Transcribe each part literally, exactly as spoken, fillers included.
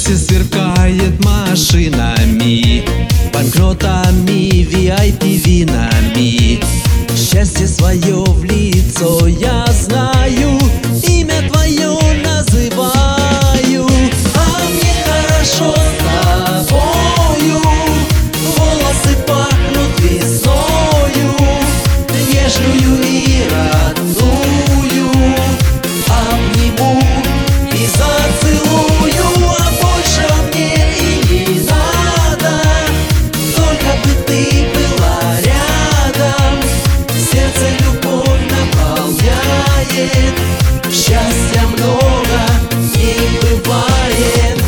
счастье сверкает машинами, банкнотами, ви ай пи винами. Счастье свое в лицо я знаю, имя твое называю. А мне хорошо с тобою, волосы пахнут весною, нежную и родную. Обниму и зацелую, а больше мне и не надо, только бы ты была рядом. Сердце любовь наполняет, счастья много не бывает.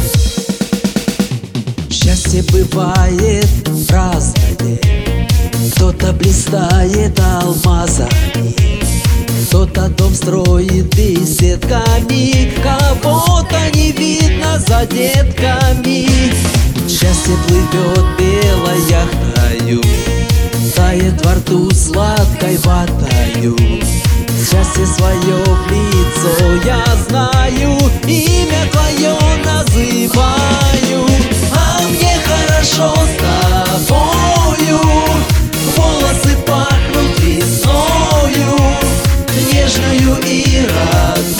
Счастье бывает разное, кто-то блистает алмазами, кто-то дом строит беседками, кого-то не видно за детками. Счастье плывет белой яхтою, тает во рту сладкой ватою. Счастье свое в лицо я знаю, имя твое называю. А мне хорошо с тобою, волосы пахнут весною, нежную и радостную.